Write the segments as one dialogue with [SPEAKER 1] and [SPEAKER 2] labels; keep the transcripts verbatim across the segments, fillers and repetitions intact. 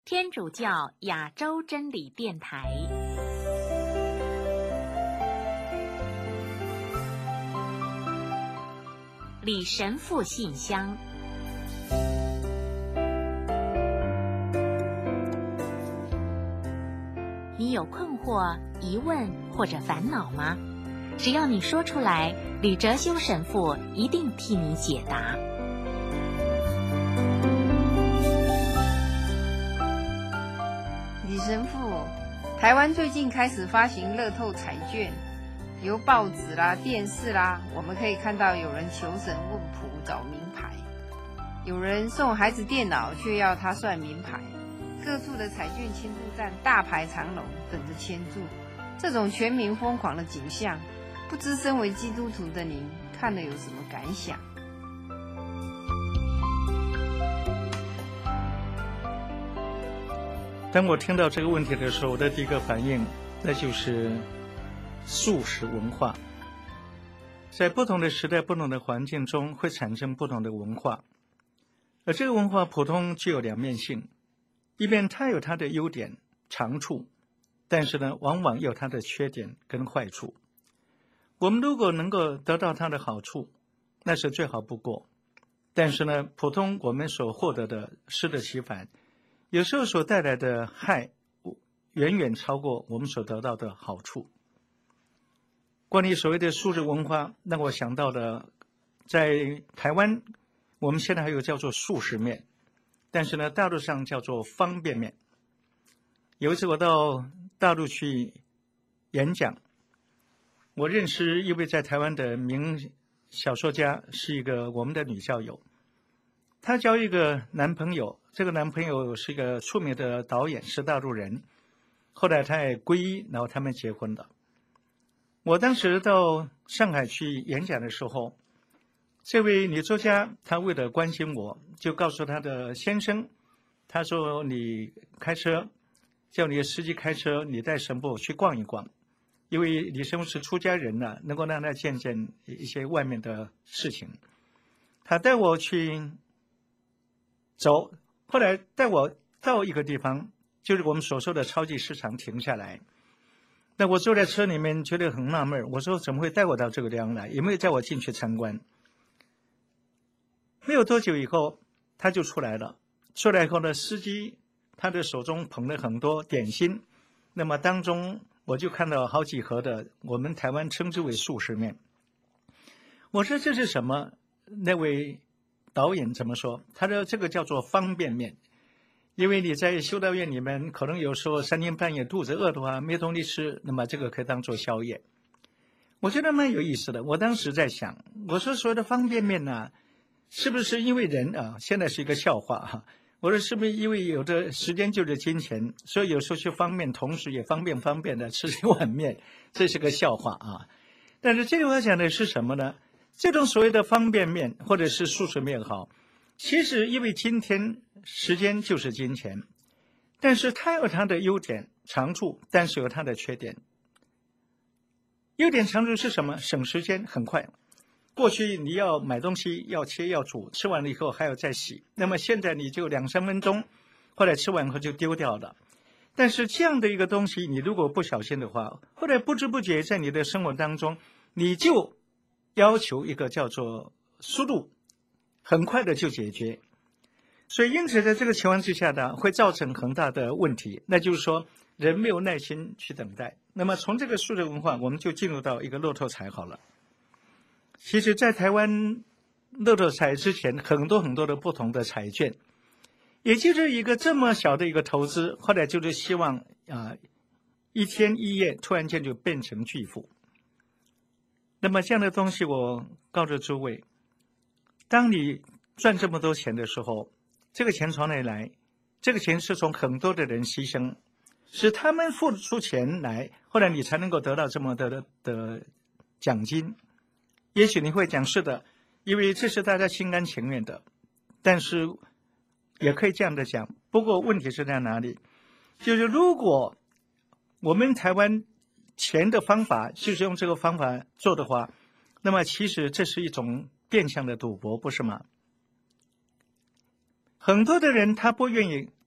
[SPEAKER 1] 天主教亚洲真理电台。李神父信箱。你有困惑、疑问或者烦恼吗？只要你说出来，李哲修神父一定替你解答。
[SPEAKER 2] 李神父，台湾最近开始发行乐透彩券，由报纸啦、电视啦，我们可以看到有人求神问卜找名牌，有人送孩子电脑却要他算名牌，各处的彩券签注站大排长龙等着签注，这种全民疯狂的景象，不知身为基督徒的您看了有什么感想？
[SPEAKER 3] 当我听到这个问题的时候，我的第一个反应那就是素食文化。在不同的时代、不同的环境中会产生不同的文化，而这个文化普通具有两面性，一边它有它的优点长处，但是呢往往有它的缺点跟坏处。我们如果能够得到它的好处，那是最好不过，但是呢普通我们所获得的适得其反，有时候所带来的害远远超过我们所得到的好处。关于所谓的素食文化，让我想到的，在台湾我们现在还有叫做素食面，但是呢大陆上叫做方便面。有一次我到大陆去演讲，我认识一位在台湾的名小说家，是一个我们的女校友，她交一个男朋友，这个男朋友是一个出名的导演，是大陆人，后来他也皈依，然后他们结婚了。我当时到上海去演讲的时候，这位女作家她为了关心我，就告诉她的先生，她说你开车，叫你的司机开车，你带神父去逛一逛，因为李神父是出家人了、啊，能够让他见见一些外面的事情。他带我去走，后来带我到一个地方，就是我们所说的超级市场，停下来。那我坐在车里面觉得很纳闷，我说怎么会带我到这个地方来，有没有带我进去参观？没有多久以后他就出来了，出来以后呢，司机他的手中捧了很多点心，那么当中我就看到好几盒的我们台湾称之为素食面。我说这是什么？那位导演怎么说？他说这个叫做方便面，因为你在修道院里面可能有时候三更半夜肚子饿的话没东西吃，那么这个可以当做宵夜。我觉得蛮有意思的。我当时在想，我说所谓的方便面呢、啊，是不是因为人啊，现在是一个笑话哈、啊。我说是不是因为有的时间就是金钱，所以有时候去方便，同时也方便方便的吃一碗面，这是个笑话啊。但是这个我讲的是什么呢？这种所谓的方便面或者是素食面好，其实因为今天时间就是金钱，但是它有它的优点长处，但是有它的缺点。优点长处是什么？省时间，很快。过去你要买东西要切要煮，吃完了以后还要再洗，那么现在你就两三分钟，后来吃完后就丢掉了。但是这样的一个东西，你如果不小心的话，后来不知不觉在你的生活当中，你就要求一个叫做速度，很快的就解决。所以因此在这个情况之下呢，会造成很大的问题，那就是说人没有耐心去等待。那么从这个素食文化，我们就进入到一个乐透彩好了。其实在台湾乐透彩之前，很多很多的不同的彩券，也就是一个这么小的一个投资，后来就是希望啊、呃，一天一夜突然间就变成巨富。那么这样的东西，我告诉诸位，当你赚这么多钱的时候，这个钱从哪里来？这个钱是从很多的人牺牲，是他们付出钱来，后来你才能够得到这么多 的, 的奖金。也许你会讲是的，因为这是大家心甘情愿的，但是也可以这样的讲。不过问题是在哪里？就是如果我们台湾钱的方法就是用这个方法做的话，那么其实这是一种变相的赌博，不是吗？很多的人他不愿意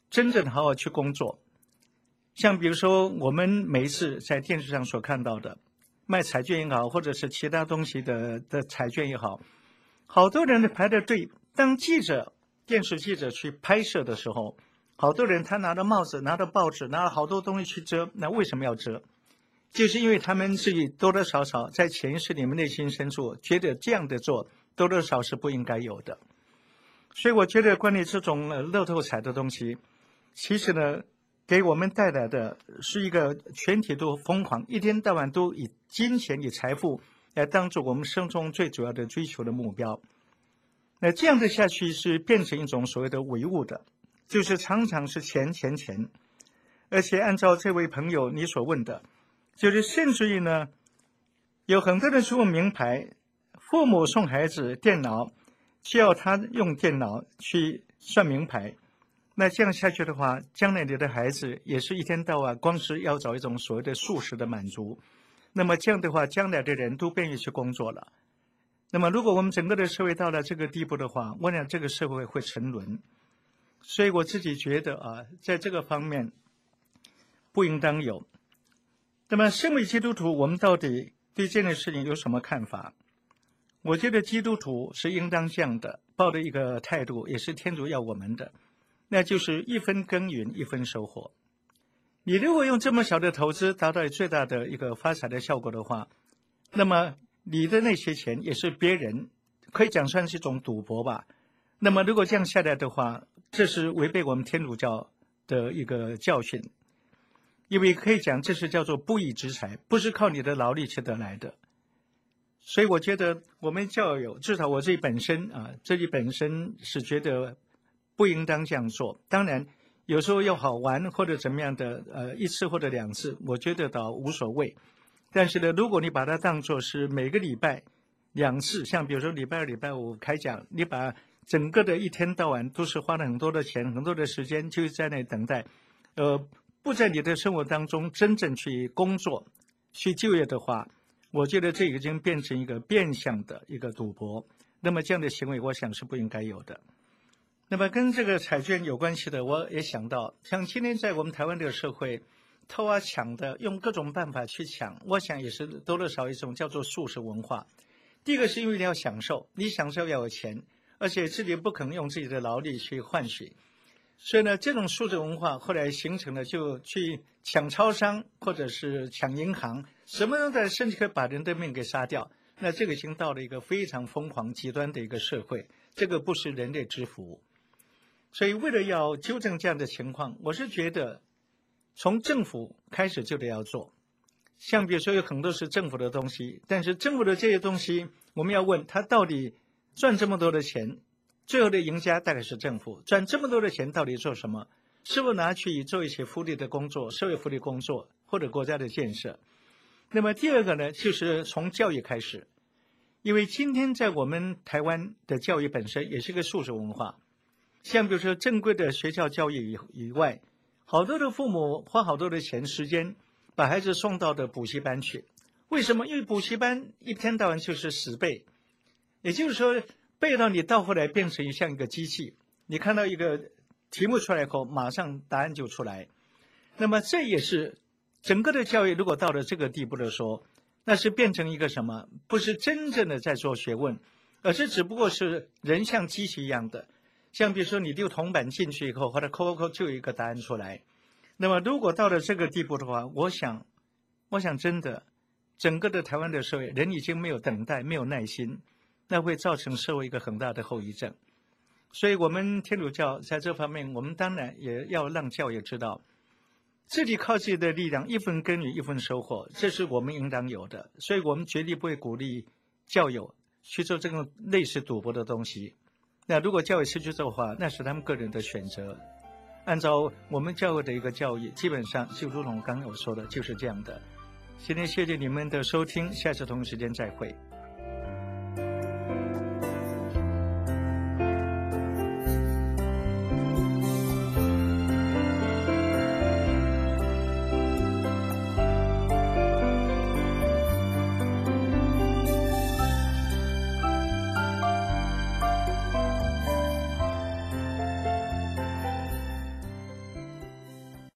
[SPEAKER 3] 真正好好去工作。像比如说我们每一次在电视上所看到的卖彩券也好，或者是其他东西的的彩券也好，好多人排着队，当记者电视记者去拍摄的时候，好多人他拿着帽子，拿着报纸，拿了好多东西去遮。那为什么要遮？就是因为他们自己多多少少在潜意识里面内心深处觉得这样的做多多少少是不应该有的。所以我觉得关于这种呃乐透彩的东西，其实呢给我们带来的是一个全体都疯狂，一天到晚都以金钱以财富来当做我们生中最主要的追求的目标。那这样的下去是变成一种所谓的唯物的，就是常常是钱钱钱。而且按照这位朋友你所问的，就是甚至于呢有很多人去问名牌，父母送孩子电脑，需要他用电脑去算名牌。那这样下去的话，将来你的孩子也是一天到晚光是要找一种所谓的速食的满足。那么这样的话，将来的人都便于去工作了。那么如果我们整个的社会到了这个地步的话，我想这个社会会沉沦。所以我自己觉得啊，在这个方面不应当有。那么身为基督徒，我们到底对这件事情有什么看法？我觉得基督徒是应当这样的，抱着一个态度，也是天主要我们的，那就是一分耕耘一分收获。你如果用这么小的投资达到最大的一个发财的效果的话，那么你的那些钱也是别人可以讲算是一种赌博吧。那么如果这样下来的话，这是违背我们天主教的一个教训，因为可以讲这是叫做不义之财，不是靠你的劳力去得来的。所以我觉得我们教友，至少我自己本身啊，自己本身是觉得不应当这样做。当然有时候要好玩或者怎么样的，呃，一次或者两次，我觉得倒无所谓。但是呢，如果你把它当作是每个礼拜两次，像比如说礼拜二、礼拜五开讲，你把整个的一天到晚都是花了很多的钱、很多的时间，就在那里等待，呃，不在你的生活当中真正去工作、去就业的话，我觉得这已经变成一个变相的一个赌博。那么这样的行为，我想是不应该有的。那么跟这个彩券有关系的，我也想到，像今天在我们台湾这个社会，偷啊抢的，用各种办法去抢，我想也是多多少少一种叫做速食文化。第一个是因为你要享受，你享受要有钱，而且自己不可能用自己的劳力去换取，所以呢，这种速食文化后来形成了就去抢超商或者是抢银行，什么都在，甚至可以把人的命给杀掉。那这个已经到了一个非常疯狂极端的一个社会，这个不是人类之福。所以为了要纠正这样的情况，我是觉得从政府开始就得要做。像比如说有很多是政府的东西，但是政府的这些东西，我们要问他到底赚这么多的钱，最后的赢家大概是政府，赚这么多的钱到底做什么？是否拿去做一些福利的工作、社会福利工作或者国家的建设？那么第二个呢，就是从教育开始，因为今天在我们台湾的教育本身也是个素食文化，像比如说正规的学校教育以以外，好多的父母花好多的钱时间把孩子送到的补习班去。为什么？因为补习班一天到晚就是死背，也就是说背到你到后来变成像一个机器，你看到一个题目出来后马上答案就出来。那么这也是整个的教育如果到了这个地步的时候，那是变成一个什么？不是真正的在做学问，而是只不过是人像机器一样的，像比如说你丢铜板进去以后，或者扣扣扣就有一个答案出来。那么如果到了这个地步的话，我想我想真的整个的台湾的社会人已经没有等待，没有耐心，那会造成社会一个很大的后遗症。所以我们天主教在这方面，我们当然也要让教友知道，自己靠自己的力量，一分耕耘一分收获，这是我们应当有的。所以我们绝对不会鼓励教友去做这种类似赌博的东西。那如果教友是去做的话，那是他们个人的选择。按照我们教会的一个教育，基本上就如同刚刚我说的，就是这样的。今天谢谢你们的收听，下次同一时间再会。